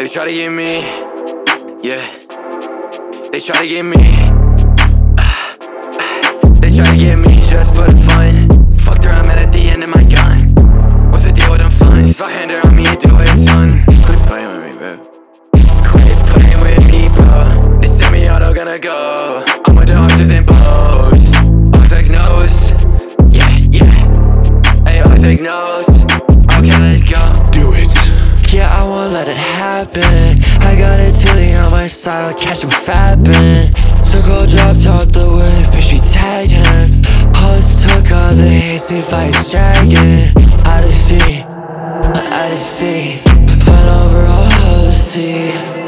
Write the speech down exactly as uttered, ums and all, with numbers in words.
They try to get me, yeah. They try to get me. They try to get me just for the fun. Fucked around, man, at the end of my gun. What's the deal with them funds? If I hand her on me, do a ton. Quit playing with me, bro. Quit playing with me, bro. They semi-auto gonna go. I'm with the oxys and bows. Oxx knows, yeah, yeah. Hey, Oxx knows. Okay, let's go. Do it. Yeah, I won't let it happen. I got a tilly on my side, I'll catch him fapping. Circle dropped out the whip, bitch, we tagged him. Hoes took all the hits, if I was dragging. Out of feet, out of feet. Fell over all the sea.